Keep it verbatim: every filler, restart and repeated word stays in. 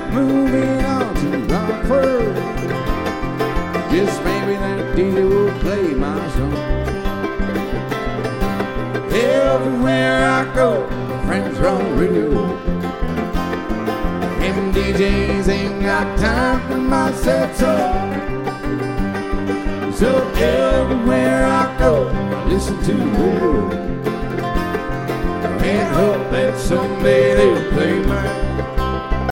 moving on to Rockford. Just maybe that D J will play my song. Everywhere I go, friends are on the radio. Them D Js ain't got time for my set song. So everywhere I go, I listen to the radio.